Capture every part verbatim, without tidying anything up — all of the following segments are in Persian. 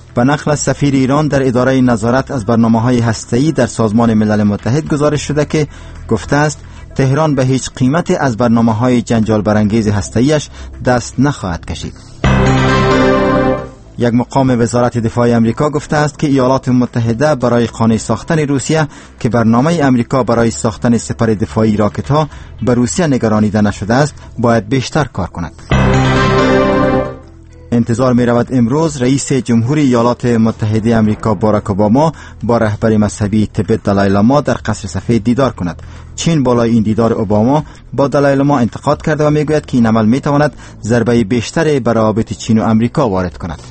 به نقل از سفیر ایران در اداره نظارت از برنامه‌های هسته‌ای در سازمان ملل متحد گزارش شده که گفته است تهران به هیچ قیمتی از برنامه‌های جنجال برانگیز هسته‌ایش دست نخواهد کشید. یک مقام وزارت دفاع امریکا گفته است که ایالات متحده برای قانع ساختن روسیه که برنامه امریکا برای ساختن سپر دفاعی راکت‌ها به روسیه نگرانیده نشده است باید بیشتر کار کند. انتظار می رود امروز رئیس جمهوری ایالات متحده امریکا باراک اوباما با رهبر مذهبی تبت دالای لاما در قصر سفید دیدار کند. چین بالای این دیدار اوباما با دالای لاما انتقاد کرده و می گوید که این عمل می تواند ضربه بیشتری بر روابط چین و امریکا وارد کند.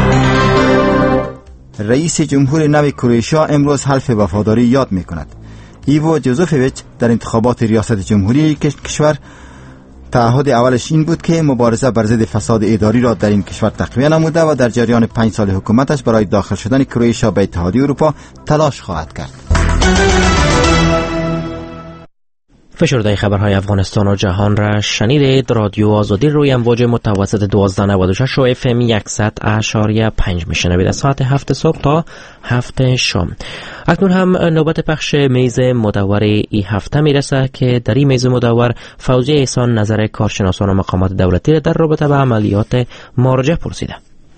رئیس جمهور نو کرواتیا امروز حلف وفاداری یاد می کند. ایوو جوزوفویچ در انتخابات ریاست جمهوری کشور تعهد اولش این بود که مبارزه بر ضد فساد اداری را در این کشور تقویت نموده و در جریان پنج سال حکومتش برای داخل شدن کرواتیا به اتحادیه اروپا تلاش خواهد کرد. فشرده خبرهای افغانستان و جهان را شنیدید. رادیو آزادی روی امواج متوسط دوازده نود و شش و اف ام صد اشاریه پنج میشنوید از ساعت هفت صبح تا هفت شام. اکنون هم نوبت پخش میز مدور ای هفته میرسه که در این میز مدور فوزیه احسان نظر کارشناسان و مقامات دولتی در رابطه به عملیات مارجه پرسیده.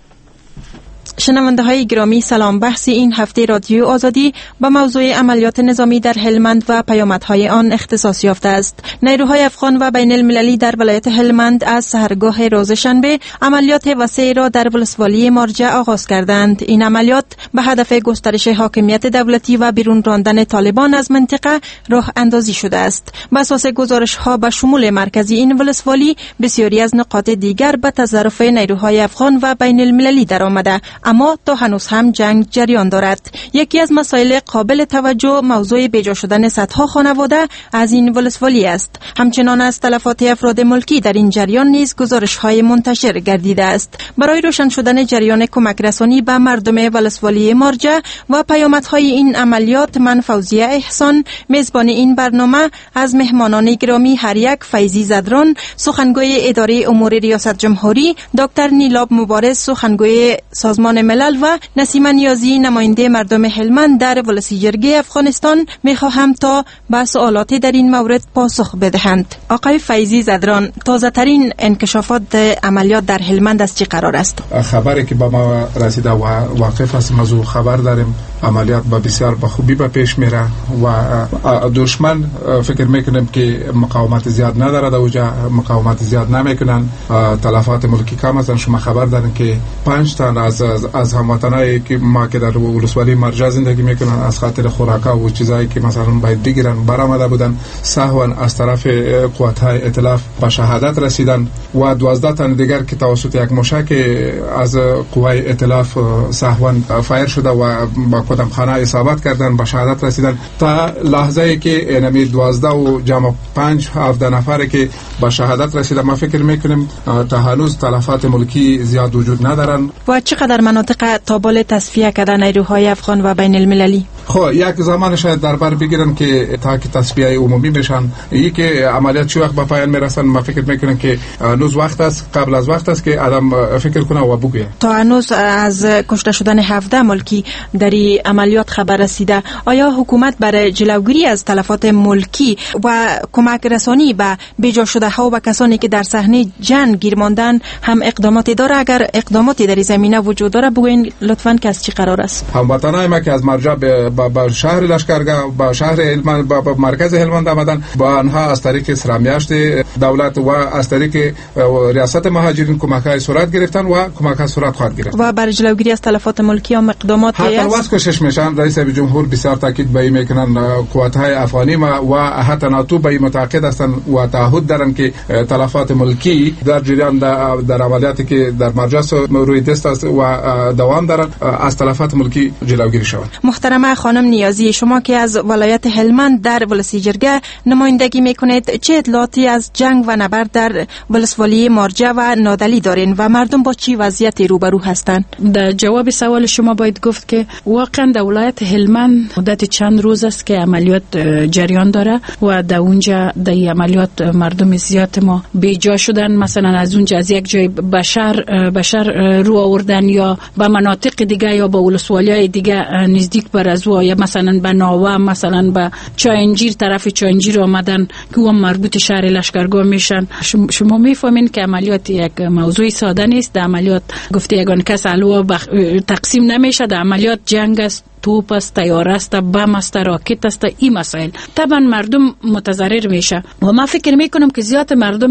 شنونده های گرامی سلام. بحث این هفته رادیو آزادی با موضوع عملیات نظامی در هلمند و پیامدهای آن اختصاص یافته است. نیروهای افغان و بین المللی در ولایت هلمند از سحرگاه روز شنبه عملیات وسیع را در ولسوالی مارجه آغاز کردند. این عملیات به هدف گسترش حاکمیت دولتی و بیرون راندن طالبان از منطقه راه اندازی شده است. بر اساس گزارش ها به شمول مرکزی این ولسوالی بسیاری از نقاط دیگر به تصرف نیروهای افغان و بین المللی درآمده، اما تا هنوز هم جنگ جریان دارد. یکی از مسائل قابل توجه موضوع بیجا شدن صدها خانواده از این ولسوالی است. همچنان از تلفات افراد ملکی در این جریان نیز گزارش‌های منتشر گردیده است. برای روشن شدن جریان کمک رسانی به مردم ولسوالی مارجه و پیامدهای این عملیات، من فوزیه احسان میزبان این برنامه از مهمانان گرامی هر یک فیضی زدران سخنگوی اداره امور ریاست جمهوری، دکتر نیلاب مبارز سخنگوی سازمان ملل و نسیم نیازی نماینده مردم هلمند در ولسی جرگه افغانستان میخواهم تا به سوالات در این مورد پاسخ بدهند. آقای فیضی زدران، تازه ترین انکشافات عملیات در هلمند از چی قرار است؟ خبری که به ما رسیده و واقف است موضوع خبر داریم عملیات با بسیار به خوبی به پیش میره و دشمن فکر میکنیم که مقاومت زیاد ندارد، اوجا مقاومت زیاد نمیکنن، تلفات ملکی کم است. شما خبر دارین که پنج تن از از هموطنایی که ما که در ولسوالی مرجع زندگی میکنن از خاطر خوراکا و چیزایی که مثلا باید بگیرن برآمده بودن سهوا از طرف قوت‌های ائتلاف به شهادت رسیدن و دوازده تن دیگر که توسط یک موشک از قوای ائتلاف سهوا فایر شده و با کدام خانه اصابت کردن به شهادت رسیدن. تا لحظه ای که انمی دوازده و جمع پنج هفده نفره که به شهادت رسیدن، ما فکر میکنیم تا هنوز تلفات ملکی زیاد وجود ندارن. و چقدر مناطق تابال تصفیه کرده نیروهای افغان و بین المللی؟ خب یک زمان شاید در بر بگیرن که تا که تصفیه عمومی بشن، این که عملیات چه وقت به پایان میرسن ما فکر میکنم که هنوز وقت است، قبل از وقت است که آدم فکر کنه و بگه. تا هنوز از کشته شدن هفده ملکی در عملیات خبر رسیده. آیا حکومت برای جلوگیری از تلفات ملکی و کمک رسانی به بیجا شده ها و به کسانی که در صحنه جنگ گیر ماندن هم اقداماتی داره؟ اگر اقداماتی در زمینه وجود داره بگوین لطفاً که از چی قرار است؟ هموطنان ما که از مرجع به با شهر لشکرگاه با شهر هلمند با مرکز هلمند آمدن، با آنها از طریق سرامیاشت دولت و از طریق ریاست مهاجرین کمک‌های صورت گرفتن و کمک‌ها صورت خواهد گرفت. و برای جلوگیری از تلفات ملکی هم اقداماتی است. حتی واس کوشش میشن. رئیس جمهور بسیار تاکید به این میکنن قوت‌های افغانی و حتی ناتو به این معتقد هستند و تعهد دارن که تلفات ملکی در جریان در عملیاتی که در مرجع روی دست است و دوام دارن از تلفات ملکی جلوگیری شود. محترمه خانم نیازی، شما که از ولایت هلمند در ولسی جرگه نمایندگی میکنید، چه اطلاعاتی از جنگ و نبرد در ولسوالی مارجه و نادلی دارین و مردم با چی وضعیتی روبرو هستند؟ در جواب سوال شما باید گفت که واقعا در ولایت هلمند مدت چند روز است که عملیات جریان داره و در اونجا در عملیات مردم زیاد ما بیجا شدن. مثلا از اونجا از یک جای بشر بشر رو آوردن یا به مناطق دیگه یا به ولسوالی‌های دیگه نزدیک بر از و یا مثلا به ناوه، مثلا به چاینجیر، طرف چاینجیر آمدن که اون مربوط شهر لشکرگاه میشن. شما میفهمین که عملیات یک موضوع ساده نیست. در عملیات گفته یگان کس علوه بخ... تقسیم نمیشه. در عملیات جنگ است، توپ است، تیاره است، بم است، راکت است. این مسائل طبعا مردم متضرر میشه و ما فکر میکنم که زیاد مردم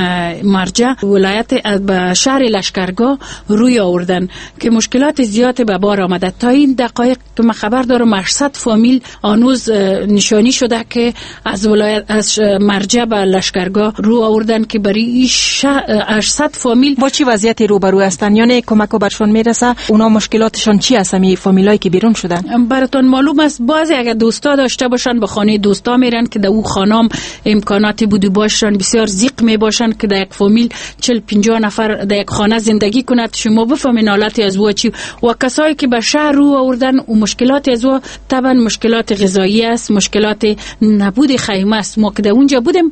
مرجع ولایت به شهر لشکرگاه روی آوردن که مشکلات زیاد به بار آمده. تا این دقایق که من خبر دارم هشتصد فامیل آنوز نشانی شده که از ولایت از مرجع به لشکرگاه رو آوردن که برای هشتصد فامیل با چی وضعیتی روبرو هستن؟ یعنی کمک برشون میرسه؟ اونا مشکلاتشون چی هست؟ می فامیلایی که بیرون شدن براتون معلوم است بعضی اگر دوستا داشته باشن به خانه دوستا میرن که در او خانم امکاناتی بودی باشن، بسیار زیق می باشن که در یک فامیل چهل پنجاه نفر در یک خانه زندگی کند. شما بفهمین حالتی از او چی. و کسایی که به شهر رو آوردن و مشکلات از او طبعا مشکلات غذایی است، مشکلات نبود خیمه است. ما که در اونجا بودیم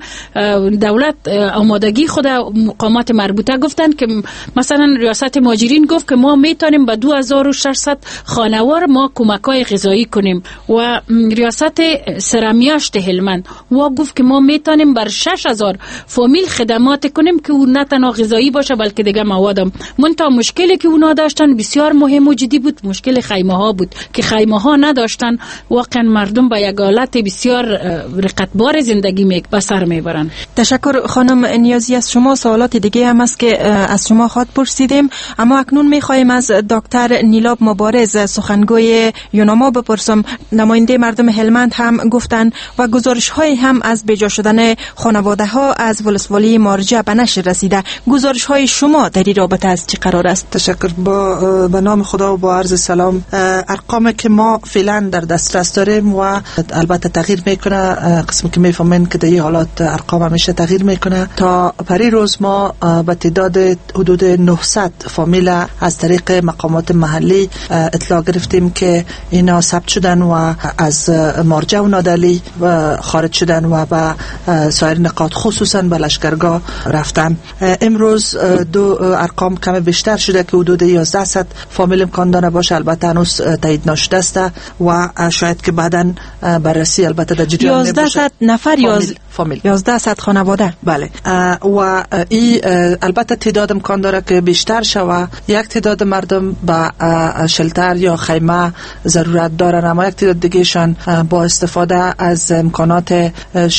دولت آمادگی خود مقامات مربوطه گفتن که مثلا ریاست مهاجرین گفت که ما میتونیم به دو هزار و ششصد خانوار ما کمکای غذایی کنیم و ریاست سرمیاشت هلمند و گفت که ما میتونیم بر شش هزار فامیل خدمات کنیم که اون نه تنها غذایی باشه بلکه دیگه موادم. منتها مشکلی که اونا داشتن بسیار مهم و جدی بود، مشکل خیمه ها بود که خیمه ها نداشتن. واقعا مردم با یک حالت بسیار رقتبار زندگی می بسر میبرن. تشکر خانم نیازی. از شما سوالات دیگه هم است که از شما خواهد پرسیدیم، اما اکنون میخوایم از دکتر نیلاب مبارز سخنگوی یوناما بپرسم. نماینده مردم هلمند هم گفتن و گزارش های هم از بیجا شدن خانواده ها از ولسوالی مارجه به نشر رسیده. گزارش های شما در این رابطه از چی قرار است؟ تشکر. با به نام خدا و با عرض سلام. ارقامی که ما فعلا در دسترس داریم و البته تغییر میکنه، قسمی که میفهمین که در این حالات ارقام همیشه تغییر میکنه. تا پری روز ما به تعداد حدود نهصد فامیل از طریق مقامات محلی اطلاع گرفتیم که اینا ثبت شدن و از مارجه و نادلی خارج شدن و به سایر نقاط خصوصا به لشکرگاه رفتن. امروز دو ارقام کم بیشتر شده که حدود یازده صد فامیل امکان داره باشه. البته هنوز تایید نشده است و شاید که بعداً بررسی البته در جریان یازده صد نفر یاز... فامیل یازده صد خانواده. بله. و این البته تعداد امکان داره که بیشتر شوه. یک تعداد مردم با شلتر یا خیمه ضرورت دارن، اما یک تعداد دیگهشان با استفاده از امکانات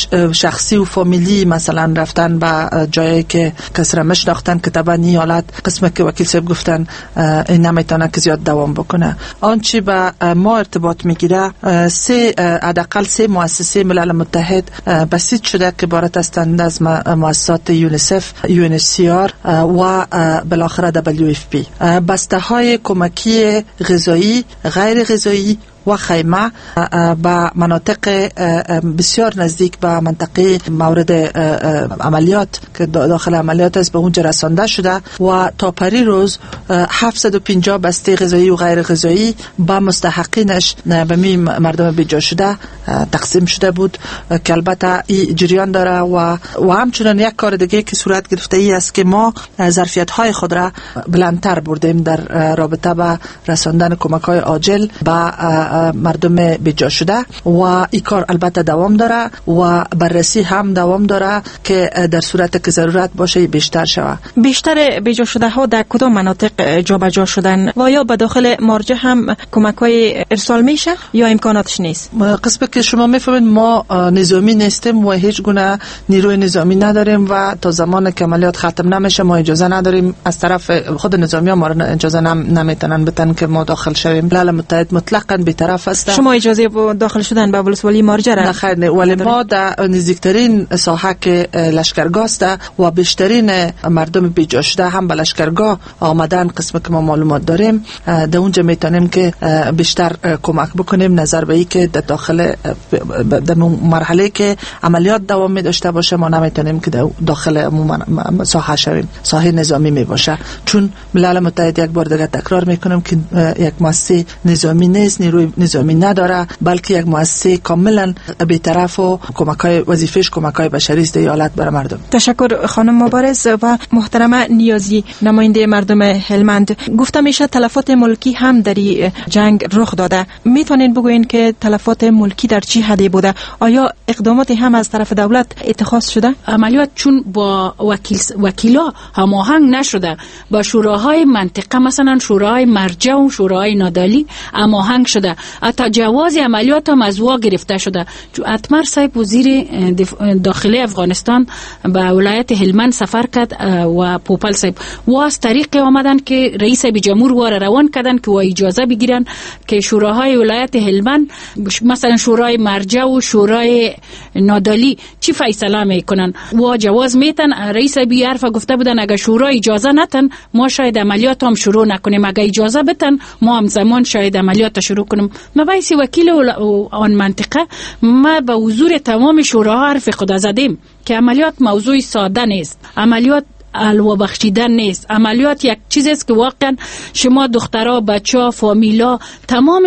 شخصی و فامیلی مثلا رفتن به جایی که کس را مشناختن که طبعا این حالت قسمه که وکیل صاحب گفتن این نمیتونه که زیاد دوام بکنه. آنچه به ما ارتباط میگیره سه حداقل سه مؤسسه ملل متحد بسیط شده که عبارت هستند از مؤسسات یونیسف، یو ان اچ سی آر و بالاخره دبلیو اف پی. بسته های کمکی غذایی، غیر غذایی و خیمه به مناطق بسیار نزدیک به منطقه مورد عملیات که داخل عملیات است به اونجا رسانده شده و تا پری روز هفتصد و پنجاه بسته غذایی و غیر غذایی به مستحقینش به می مردم بیجا شده تقسیم شده بود که البته این جریان داره و و همچنان یک کار دیگه که صورت گرفته ای است که ما ظرفیت های خود را بلندتر بردیم در رابطه با رساندن کمک های عاجل به مردم بیجا شده و این کار البته دوام داره و بررسی هم دوام داره که در صورت که ضرورت باشه بیشتر شود. بیشتر بیجا شده ها در کدام مناطق جابجا شدن و یا به داخل مارجه هم کمک های ارسال میشه یا امکاناتش نیست؟ قسمه که شما میفهمید ما نظامی نیستیم و هیچ گونه نیروی نظامی نداریم و تا زمان که عملیات ختم نمیشه ما اجازه نداریم. از طرف خود نظامی ها ما را اجازه نمیتونن بدن که ما داخل شویم. ملل متحد مطلقاً به بی‌طرف است. شما اجازه داخل شدن به ولسوالی مارجه را؟ نه خیر نه، ولی ما در نزدیکترین ساحه که لشکرگاه است و بیشترین مردم بیجا شده هم به لشکرگاه آمدن. قسم که ما معلومات داریم در اونجا میتونیم که بیشتر کمک بکنیم نظر به این که در داخل در مرحله که عملیات دوام می داشته باشه ما نمیتونیم که داخل عموما ساحه شویم. ساحه نظامی می باشه، چون ملل متحد یک بار دیگه تکرار میکنم که یک مؤسسه نظامی نیست، نیروی نظامی نداره، بلکه یک مؤسسه کاملا بی‌طرف و کمک‌های وظیفه‌اش کمک‌های بشری است ایالت برای مردم. تشکر خانم مبارز. و محترمه نیازی، نماینده مردم هلمند، گفته میشه تلفات ملکی هم در جنگ رخ داده. میتونین بگوین که تلفات ملکی در چی حدی بوده؟ آیا اقداماتی هم از طرف دولت اتخاذ شده؟ عملیات چون با وکیل وکیلا هماهنگ نشده، با شوراهای منطقه مثلا شورای مرجع و شورای نادالی هماهنگ شده، حتی جواز عملیات هم از وا گرفته شده. چون اتمر صاحب وزیر داخلی افغانستان به ولایت هلمند سفر کرد و پوپل صاحب و از طریق آمدن که رئیس جمهور واره روان کردن که و اجازه بگیرن که شوراهای ولایت هلمند مثلا شورای مرجع و شورای نادالی چی فیصله میکنن و جواز میتن. رئیس بی حرف گفته بودن اگر شورا اجازه نتن ما شاید عملیات هم شروع نکنیم، اگر اجازه بتن ما هم زمان شاید عملیات شروع کنیم. ما وایس وکیل آن منطقه ما به حضور تمام شوراها حرف خود زدیم که عملیات موضوع ساده نیست، عملیات الوا بخشیدن نیست، عملیات یک چیز است که واقعا شما دخترها، بچه‌ها، فامیلا تمام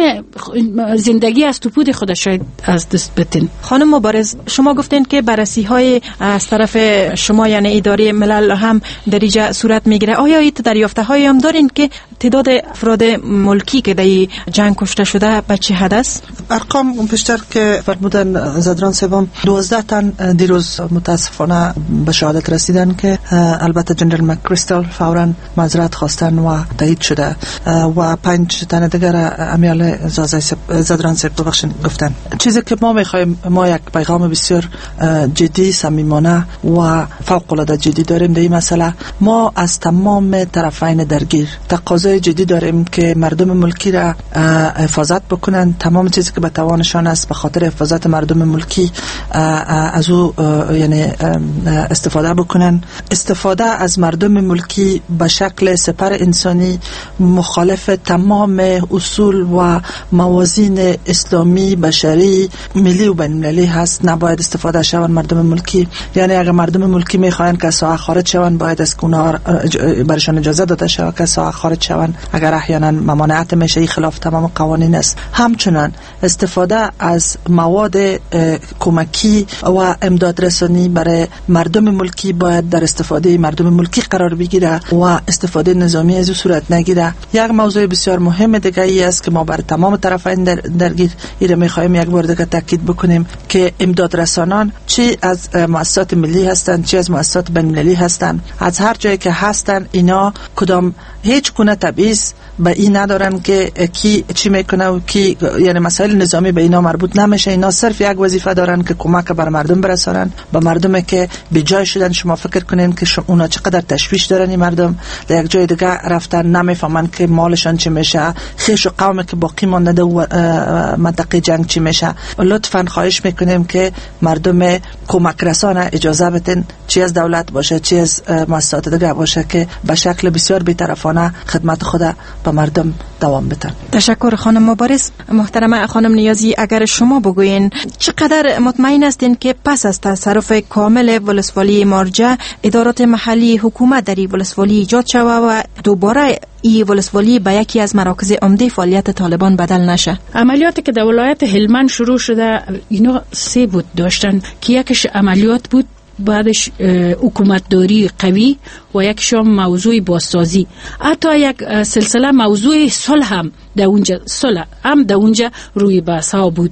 زندگی از توپود خود شاید از دست بتین. خانم مبارز، شما گفتین که بررسی های از طرف شما یعنی اداره ملل هم در اینجا صورت میگیره. آیا این دریافته هایی هم دارین که تعداد افراد ملکی که در جنگ کشته شده به چه حد است؟ ارقام بیشتر که فرمودن زدران صاحب دوازده تن دیروز متاسفانه به شهادت رسیدن که البته جنرال مکریستال فوراً معذرت خواستن و تایید شده و پنج تن دیگر امیال زدران صاحب ببخشید گفتن. چیزی که ما میخوایم، ما یک پیغام بسیار جدی، صمیمانه و فوق العاده جدی داریم در این مسئله. ما از تمام طرفین درگیر تقاضای جدی داریم که مردم ملکی را حفاظت بکنن، تمام چیزی که به توانشان است به خاطر حفاظت مردم ملکی از او یعنی استفاده بکنن. استفاده از مردم ملکی به شکل سپر انسانی مخالف تمام اصول و موازین اسلامی، بشری، ملی و بین المللی هست. نباید استفاده شوند مردم ملکی. یعنی اگر مردم ملکی میخواین که ساحه خارج شوند باید از اونها برشان اجازه داده شود که ساحه خارج شوند. اگر احیانا ممانعت میشه این خلاف تمام قوانین است. همچنان استفاده از مواد کمکی و امداد رسانی برای مردم ملکی باید در استفاده مردم ملکی قرار بگیره و استفاده نظامی از صورت نگیره. یک موضوع بسیار مهم دیگه ای است که ما بر تمام طرفین در درگیر ایره میخوایم یک بار دیگه تاکید بکنیم که امداد رسانان چی از مؤسسات ملی هستند چی از مؤسسات بین المللی هستند، از هر جایی که هستند اینا کدام هیچ گونه تبعیض به این ندارن که کی چی میکنه و کی، یعنی مسائل نظامی به اینا مربوط نمیشه. اینا صرف یک وظیفه دارن که کمک بر مردم برسانن، به مردمی که بی جای شدن. شما فکر کنین که اونا چقدر تشویش دارن این مردم، در یک جای دیگه رفتن نمیفهمن که مالشان چی میشه، خیش و قومی که باقی مانده در منطقه جنگ چی میشه. لطفاً خواهش میکنیم که مردم کمک رسانه اجازه بدن، چی از دولت باشه چی از مؤسسات دیگه باشه، که به شکل بسیار بی‌طرفانه خدمت خود به مردم دوام بدن. تشکر خانم مبارز. محترمه خانم نیازی، اگر شما بگوین چقدر مطمئن هستین که پس از تصرف کامل ولسوالی مارجه ادارات محلی حکومت در ولسوالی ایجاد شود و دوباره ای ولسوالی به یکی از مراکز عمده فعالیت طالبان بدل نشه؟ عملیاتی که در ولایت هلمند شروع شده اینا سه بود داشتن که یکش عملیات بود، بعدش حکومتداری قوی و یکش موضوع بازسازی. حتی یک سلسله موضوع صلح هم در اونجا صلح هم در اونجا روی بحث ها بود.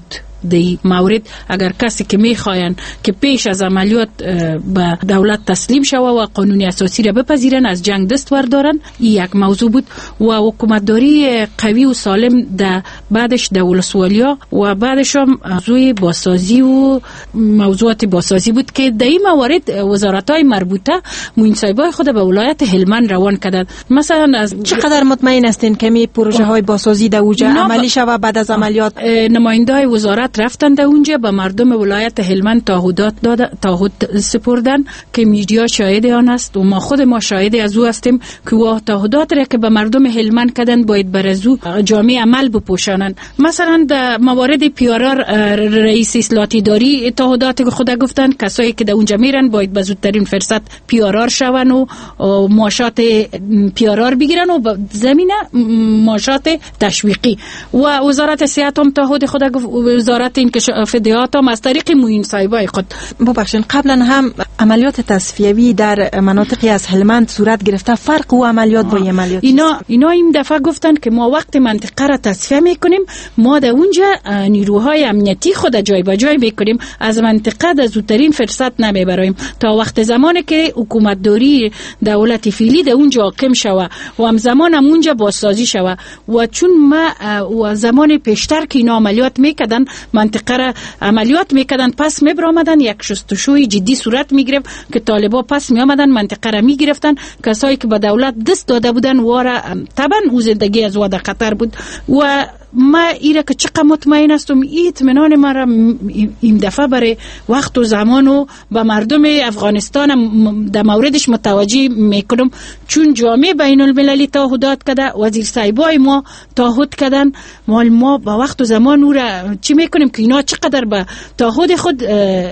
دی مورد اگر کسی که میخواین که پیش از عملیات به دولت تسلیم شوه و قانون اساسی را بپذیرن از جنگ دست بردارن. این یک موضوع بود و حکومتداری قوی و سالم ده بعدش د ولسوالیا و بعدش هم موضوع بازسازی و موضوعات بازسازی بود که در این موارد وزارت‌های مربوطه منصبای خود به ولایت هلمند روان کردند. مثلا از چقدر مطمئن هستین که می پروژه های بازسازی در اونجا عملی شوه بعد از عملیات؟ نماینده وزارت رفتن در اونجا به مردم ولایت هلمند تعهدات داده، تعهد سپردن که میدیا شاهد آن است و ما خود ما شاهد از او هستیم که و تعهدات را که به مردم هلمند کردن باید بر از او جامع عمل بپوشانند. مثلا در موارد پیارار رئیس اصلاحاتی داری تعهدات خود گفتن کسایی که در اونجا میرن باید به زودترین فرصت پیارار شون و معاشات پیارار بگیرن و زمینه معاشات تشویقی. و وزارت صحت هم تعهد خود گفت، وزارت این فدیات هم از طریق معین صاحبای خود. ببخشید قبلا هم عملیات تصفیوی در مناطقی از هلمند صورت گرفته، فرق و عملیات با عملیات اینا اینا این دفعه گفتن که ما وقت منطقه را تصفیه میکنیم ما در اونجا نیروهای امنیتی خود جای به جای میکنیم، از منطقه در زودترین فرصت نمیبریم تا وقت زمانی که حکومت داری دولت فعلی در اونجا حاکم شوه و هم زمان هم اونجا بازسازی شوه. و چون ما و زمان پیشتر که اینا عملیات میکردن منطقه را عملیات میکردن پس میبرامدن، یک شستشوی جدی صورت میگرفت که طالبا پس میامدن منطقه را میگرفتن، کسایی که به دولت دست داده بودن واره طبعا او زندگی از وده خطر بود. و ما ایره که چقدر مطمئن هستم این اطمینان ما را این دفعه برای وقت و زمان و به مردم افغانستان در موردش متوجه میکنم، چون جامعه بین المللی تعهدات کرده، وزیر صاحبای ما تعهد کردن، مال ما با وقت و زمان او را چی میکنیم که اینا چقدر به تعهد خود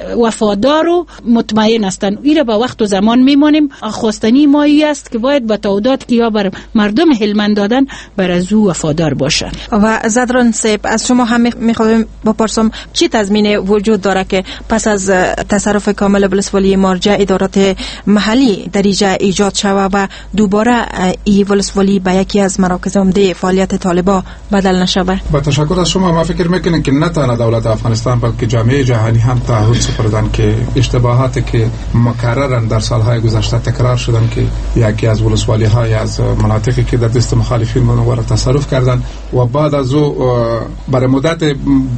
وفادار و مطمئن هستند. ایره با وقت و زمان میمانیم. خواستنی ما ای است که باید به تعهدات که یا بر مردم هلمند دادن بر از او وفادار باشند. و زدران صاحب از شما هم میخوایم بپرسم چی تضمین وجود داره که پس از تصرف کامل ولسوالی مارجه ادارات محلی در اینجا ایجاد شوه و دوباره این ولسوالی به یکی از مراکز عمده فعالیت طالبان بدل نشوه؟ با تشکر از شما. ما فکر میکنیم که نه تنها دولت افغانستان بلکه جامعه جهانی هم تعهد سپردن که اشتباهاتی که مکررن در سالهای گذشته تکرار شدن که یکی از ولسوالی های از مناطقی که در دست مخالفین منور تصرف کردن و بعد از او برای مدت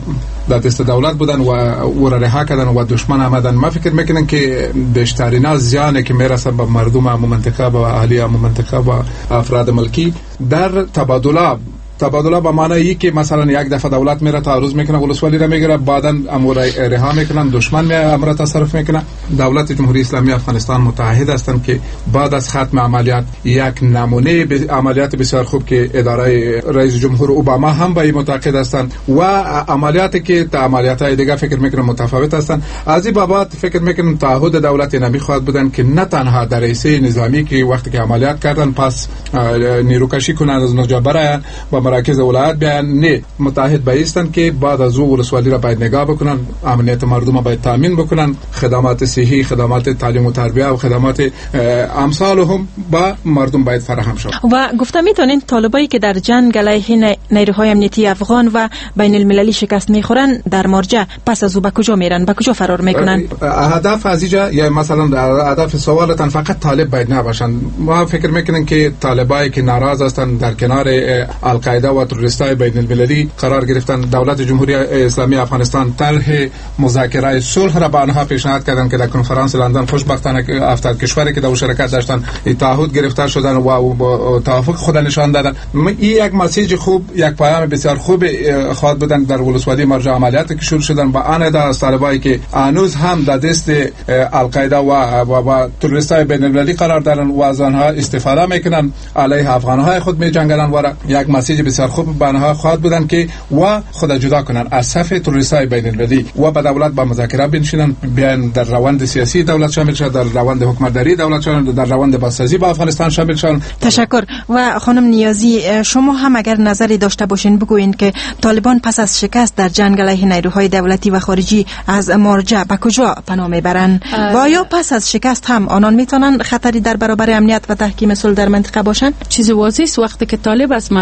در دست دولت بودن و او را رها کردن و دشمن آمدن. ما فکر میکنم که بیشترین زیانی که میرسه به مردم همون منطقه و اهالی همون منطقه و افراد ملکی در تبادله تبادله به معنی ای که مثلا یک دفعه دولت میره تعرض میکنه ولسوالی را میگیره، بعدن امور رها میکنن، دشمن می امر تصرف میکنه. دولت جمهوری اسلامی افغانستان متحد هستند که بعد از ختم عملیات یک نمونه عملیات بسیار خوب که اداره رئیس جمهور اوباما هم به این معتقد هستند و عملیاتی که تا عملیات های دیگه فکر میکنم متفاوت هستند. از این بابت فکر میکنم تعهد دولت نمی خواهد بودن که نه تنها در رئیسه نظامی که وقتی که عملیات کردن پس نیروکشی کنند از نجا برای و مراکز ولایت بیان، نه متحد بایستند که بعد از او ولسوالی را باید نگاه بکنن، امنیت مردم را باید تامین بکنن، خدمات صحی، خدمات تعلیم و تربیت و خدمات امثال هم با مردم باید فراهم شود. و گفته میتونین طالبایی که در جنگ علیه نیروهای امنیتی افغان و بین المللی شکست میخورن در مارجه پس از او به کجا میرن، به کجا فرار میکنن؟ هدف از اینجا یا مثلا هدف سوالتان فقط طالب باید نباشند. ما فکر میکنیم که طالبایی که ناراض هستند در کنار القاعده و تروریستای بین المللی قرار گرفتن، دولت جمهوری اسلامی افغانستان طرح مذاکره صلح را به آنها پیشنهاد کردند که در کنفرانس لندن خوشبختانه هفتاد کشوری که در شرکت داشتن تعهد گرفته شدن و توافق خود نشان دادن. این یک مسیج خوب، یک پیام بسیار خوب خواهد بودن در ولسوالی مارجه عملیاتی که شروع شدن با آن ادا از طالبایی که هنوز هم در دست القاعده و و تروریستای بین المللی قرار دارن و از آنها استفاده میکنن، علیه افغانهای خود میجنگن و یک مسیج بسیار خوب به آنها خواهد بودن که و خود جدا کنن از صف تروریستای بین المللی و به دولت با مذاکره بنشینن، بیان در روند سیاسی دولت شامل شد، در روند حکومتداری دولت شامل، در روند بازسازی با افغانستان شامل شد. تشکر. و خانم نیازی شما هم اگر نظری داشته باشین بگوین که طالبان پس از شکست در جنگ علیه نیروهای دولتی و خارجی از مارجه به کجا پناه میبرن و آیا پس از شکست هم آنان میتونن خطری در برابر امنیت و تحکیم صلح در منطقه باشن؟ چیز واضحه است وقتی که طالب از مارجه میبرن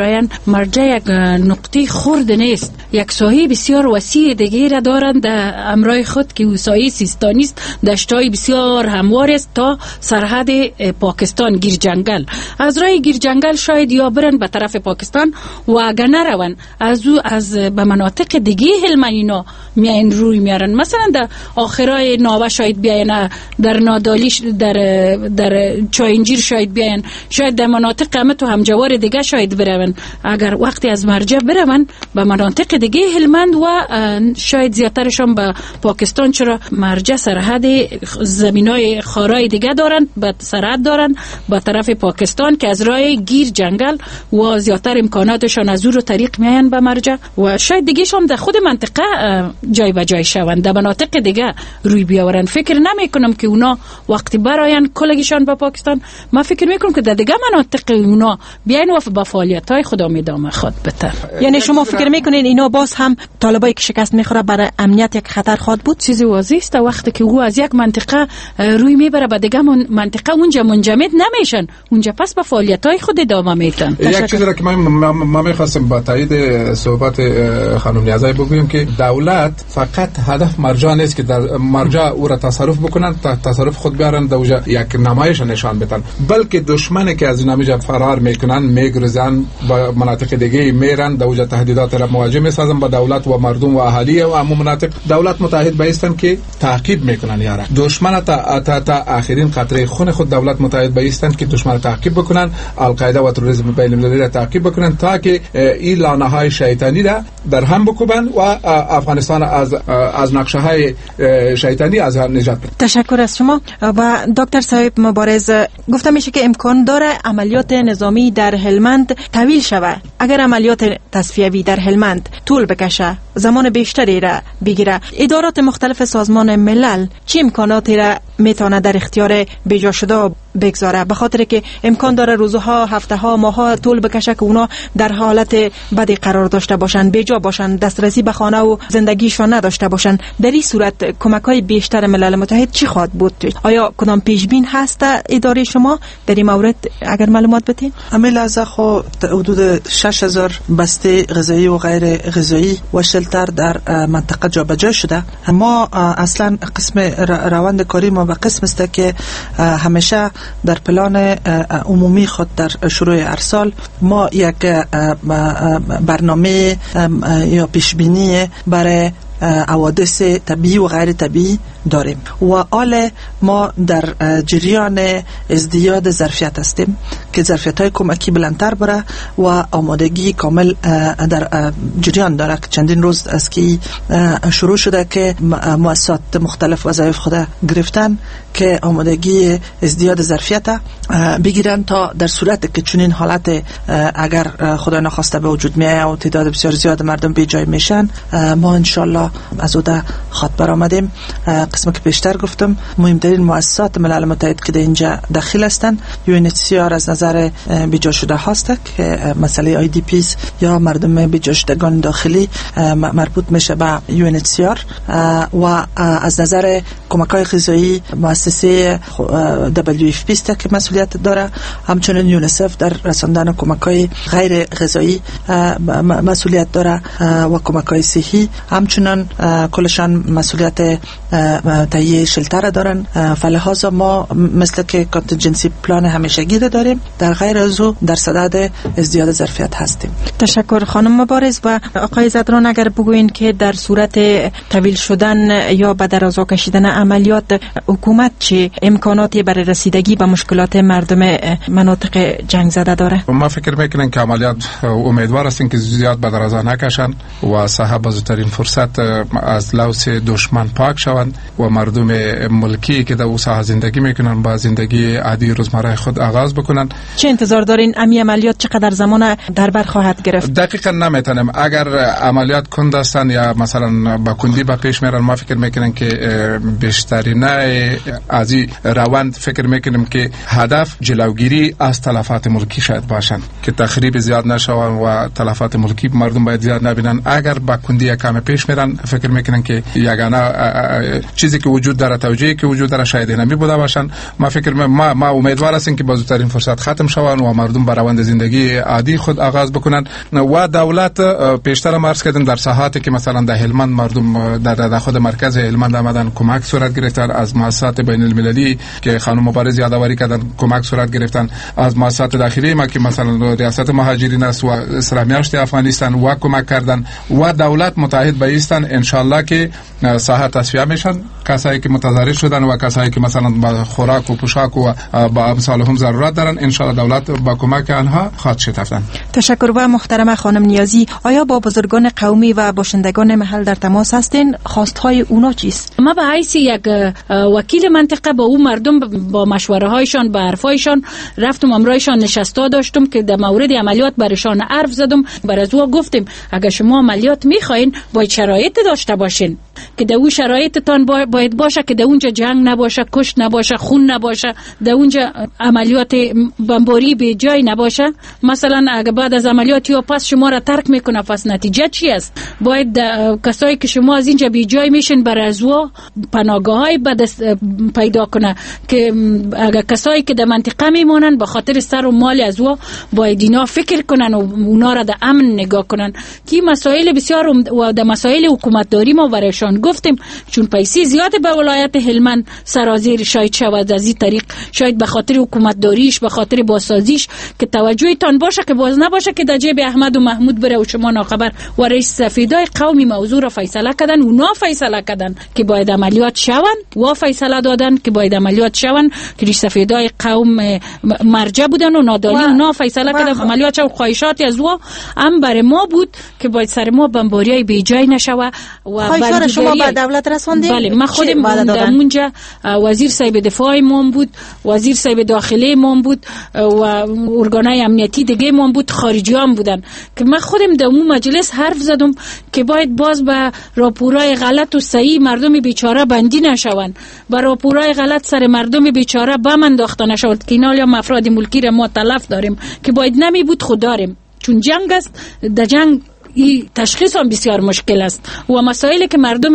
برایند مرجع یک نقطه خرد نیست، یک ساحه بسیار وسیع دیگه را دارند در امرای خود که ساحه سیستانی است، دشتای بسیار هموار است تا سرحد پاکستان گیر جنگل. از راه گیر جنگل شاید یا برن به طرف پاکستان و اگر نروند از او از به مناطق دیگه هلمند اینا میاین روی میارن، مثلا در آخرای ناوه شاید بیاین، در نادالیش در در چاینجیر شاید بیاین، شاید در مناطق قمت و همجوار دیگه شاید برون. اگر وقتی از مرجع برون به مناطق دیگه هلمند و شاید زیادترشون به پاکستان، چرا مرجع سرحد زمینای خارای دیگه دارن، به سرحد دارن به طرف پاکستان که از راه گیر جنگل و زیادتر امکاناتشان از او رو طریق میاین به مرجع و شاید دیگه شام در خود منطقه جای به جای شوند، در مناطق دیگه روی بیاورن. فکر نمی کنم که اونا وقتی براین کلگیشان به پاکستان، من فکر میکنم که در دیگه مناطق اونا بیاین و با فعالیت های خود ادامه خود بتر. یعنی شما فکر میکنین اینا باز هم طالبایی که شکست میخوره برای امنیت یک خطر خواهد بود؟ چیزی واضح است وقتی که او از یک منطقه روی میبره به دیگه منطقه اونجا منجمد نمیشن، اونجا پس به فعالیت های خود ادامه میدن. یک چیزی را که من ما میخواستم با تایید صحبت خانم نیازی بگویم که دولت فقط هدف مرجع نیست که در مرجع او را تصرف بکنن، تصرف خود بیارن در اونجا یک نمایش نشان بدن، بلکه دشمنی که از نمیجا فرار میکنن میگرزن با مناطق دیگه میرن در اونجا تهدیدات را مواجه میسازن با دولت و مردم و اهالی و عموم مناطق. دولت متحد بایستن که تعقیب میکنن یارا دشمن تا تا, تا آخرین قطره خون خود دولت متحد بایستن که دشمن تعقیب بکنن، القاعده و تروریسم بین المللی را تعقیب بکنن تا که این لانه های شیطانی را در هم بکوبن و افغانستان از از نقشه های شیطانی از هم نجات بدن. تشکر از شما. و دکتر صاحب مبارز، گفته میشه که امکان داره عملیات نظامی در هلمند طویل شود. اگر عملیات تصفیوی در هلمند طول بکشه، زمان بیشتری را بگیره، ادارات مختلف سازمان ملل چه امکاناتی را میتونه در اختیار بیجا شده بگذاره؟ به خاطر که امکان داره روزها، هفته‌ها، ماه‌ها طول بکشه که اونا در حالت بدی قرار داشته باشن، بیجا باشن، دسترسی به خانه و زندگیشان نداشته باشن. در این صورت کمک‌های بیشتر ملل متحد چی خواهد بود؟ آیا کدام پیشبین هست اداره شما در این مورد؟ اگر معلومات بدین. همین لحظه خو حدود شش هزار بسته غذایی و غیر غذایی و شلتر در منطقه جابجا شده. ما اصلا قسم روند کاری ما به قسم است که همیشه در پلان عمومی خود در شروع ارسال ما یک برنامه یا پیشبینی برای حوادث طبیعی و غیر طبیعی داریم و حال ما در جریان ازدیاد ظرفیت هستیم که ظرفیت های کمکی بلندتر بره و آمادگی کامل در جریان داره که چندین روز از که شروع شده که مؤسسات مختلف وظایف خود گرفتن که آمادگی ازدیاد ظرفیت بگیرن تا در صورت که چنین حالت اگر خدا نخواسته به وجود میاد و تعداد بسیار زیاد مردم بی جای میشن، ما انشالله از اوده خط برآمدیم. قسمی که پیشتر گفتم مهمترین مؤسسات ملل متحد که در اینجا داخل هستند، یو ان اچ سی آر از نظر بیجا شده هست که مسئله آی دی پیز یا مردم بیجا شدگان داخلی مربوط میشه به یو ان اچ سی آر و از نظر کمک‌های غذایی مؤسسه دبلیو اف پی است که مسئولیت داره، همچنین یونیسف در رساندن کمک‌های غیر غذایی مسئولیت داره و کمک‌های صحی، همچنین کلشان مسئولیت تهیه شلتر دارن. فلحاظا ما مثل که کانتینجنسی پلان همیشگی داریم، در غیر از او در صدد ازدیاد ظرفیت هستیم. تشکر خانم مبارز. و آقای زدران، اگر بگوین که در صورت طویل شدن یا به درازا کشیدن عملیات حکومت چه امکاناتی برای رسیدگی به مشکلات مردم مناطق جنگ زده داره؟ ما فکر میکنیم که عملیات امیدوار هستیم که زیاد به درازا نکشن و صاحب بازترین فرصت از لوث دشمن پاک شوند و مردم ملکی که در اون ساحه زندگی میکنن با زندگی عادی روزمره خود آغاز بکنن. چه انتظار دارین امی عملیات چقدر زمان در بر خواهد گرفت؟ دقیقاً نمیتونم. اگر عملیات کند هستن یا مثلا با کندی به پیش میرن، ما فکر میکنیم که بیشترین از این روند فکر میکنیم که هدف جلوگیری از تلفات ملکی شاید باشن که تخریب زیاد نشون و تلفات ملکی مردم باید زیاد نبینن. اگر با کندی کم پیش میرن، فکر میکنن که یگانه چیزی که وجود داره، توجیهی که وجود داره شاید نمی بوده باشن. ما فکر ما ما امیدوار هستیم که با زودترین فرصت ختم شوند و مردم به روند زندگی عادی خود آغاز بکنند و دولت پیشتر مرز کردن در ساحاتی که مثلا در هلمند مردم در, در خود مرکز هلمند آمدن کمک صورت گرفتن از مؤسسات بین المللی که خانم مبارز یادآوری کردن کمک صورت گرفتن، از مؤسسات داخلی ما که مثلا ریاست مهاجرین است و اسلامیت افغانستان و کمک کردن و دولت متحد بایستن ان شاء الله که ساحه تصفیه میشن. کسایی که متضرر شدن و کسایی که مثلا با خوراک و پوشاک و با امثال هم ضرورت دارن ان شاء الله دولت با کمک آنها خواهد شتافتن. تشکر. و محترم خانم نیازی، آیا با بزرگان قومی و باشندگان محل در تماس هستین؟ خواستهای اونا چیست؟ ما به حیث یک وکیل منطقه با اون مردم با مشوره هایشان با حرفایشان رفتم امرایشان نشستا داشتم که در مورد عملیات برشان حرف زدم. بر از او گفتیم اگر شما عملیات میخواین باید شرایط داشته باشین که در اون شرایطتان باید باشه که در اونجا جنگ نباشه، کشت نباشه، خون نباشه، در اونجا عملیات بمباری به جای نباشه. مثلا اگر بعد از عملیات یا پس شما را ترک میکنه پس نتیجه چی است؟ باید کسایی که شما از اینجا به جای میشین بر از او پناهگاه‌های پیدا کنه که اگر کسایی که در منطقه میمونن به خاطر سر و مال از او باید اینا فکر کنن و اونا را در امن نگاه کنن که مسائل بسیار و در مسائل حکومتداری ما برایشان گفتیم چون پیسې زیاد به ولایت هلمند سرازیر شاید شود از این طریق، شاید به خاطر حکومتداریش به خاطر بازسازیش که توجهتان باشه که باز نباشه که در جیب احمد و محمود بره و شما ناخبر. و رئیس سفیدای قومی موضوع را فیصله کردن، اونا فیصله کردن که باید عملیات شون و فیصله دادن که باید عملیات شون که رئیس سفیدای قوم مرجع بودن و نادانی اونا فیصله کردن عملیات شو. خواهشات از او هم برای ما بود که باید سر ما بمباریای بی جای نشوه و خواهشات شما به دولت رسوندین؟ بله ما خودم اونجا وزیر صاحب دفاع ما بود، وزیر صاحب داخلی ما بود و ارگانای امنیتی دیگه ما بود، خارجی هم بودن که من خودم در اون مجلس حرف زدم که باید باز به راپورای غلط و صحیح مردم بیچاره بندی نشوند، به راپورای غلط سر مردم بیچاره بم انداخته نشود که اینا هم افراد ملکی را ما تلف داریم که باید نمی بود خود داریم چون جنگ است. در جنگ این تشخیص هم بسیار مشکل است و مسائلی که مردم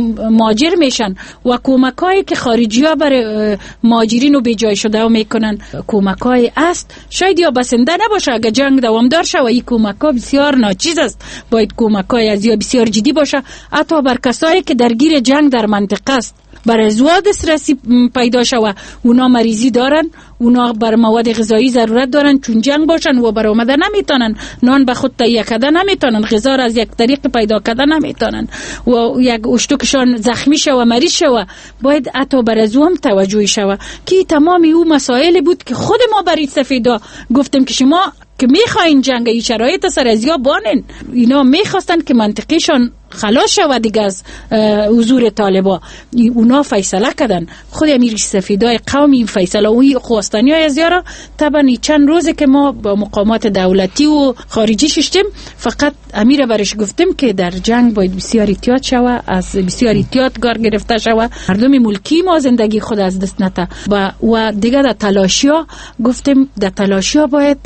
مهاجر میشن و کمکایی که خارجی ها برای مهاجرین و بیجای شده ها میکنن کمکای است شاید یا بسنده نباشه. اگر جنگ دوامدار شه و این کمکا بسیار ناچیز است باید کمکای از یا بسیار جدی باشه حتی بر کسایی که درگیر جنگ در منطقه است برای زواد دسترسی پیدا شوه. اونا مریضی دارن، اونا بر مواد غذایی ضرورت دارن چون جنگ باشن و بر آمده نمیتونن نان به خود تهیه کردن نمیتونن، غذا را از یک طریق پیدا کردن نمیتونن و یک اشتکشان زخمی شوه مریض شوه باید حتی بر از هم توجه شوه که تمامی او مسائل بود که خود ما برای سفیدا گفتیم که شما که میخواین جنگ ای شرایط سر از یا بانین. اینا میخواستن که منطقیشان خلاص شود دیگه از حضور طالبا. اونا فیصله کردن، خود امیر سفیدای قومی فیصله اوی خواستنی های از یارا طبعا چند روزه که ما با مقامات دولتی و خارجی ششتیم فقط امیر برش گفتیم که در جنگ باید بسیار احتیاط شوه، از بسیار احتیاط کار گرفته شوه، مردم ملکی ما زندگی خود از دست نته و, و دیگه در تلاشیا گفتیم در تلاشیا باید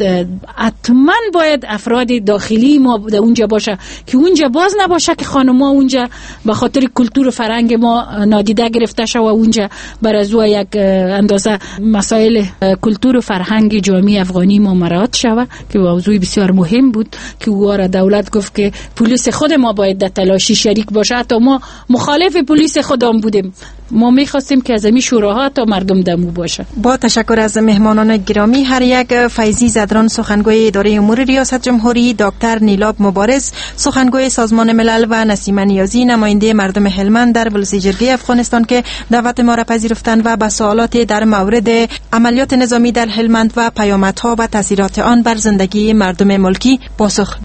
حتما باید افراد داخلی ما در اونجا باشه که اونجا باز نباشه که خانم‌ها اونجا به خاطر کلتور و فرهنگ ما نادیده گرفته شوه اونجا بر از او یک اندازه مسائل کلتور و فرهنگ جامعه افغانی ما مراعات شوه که موضوع بسیار مهم بود که واره دولت گفت که پلیس خود ما باید در تلاشی شریک باشه. حتی ما مخالف پلیس خودم بودیم، ما می‌خواستیم که از می شوراها تا مردم دمو باشه. با تشکر از مهمانان گرامی هر یک، فیضی زدران سخنگوی اداره امور ریاست جمهوری، دکتر نیلاب مبارز سخنگوی سازمان ملل و نسیمه نیازی نماینده مردم هلمند در ولسیجرگی افغانستان که دعوت ما را پذیرفتند و به سوالات در مورد عملیات نظامی در هلمند و پیامدها و تاثیرات آن بر زندگی مردم ملکی پاسخ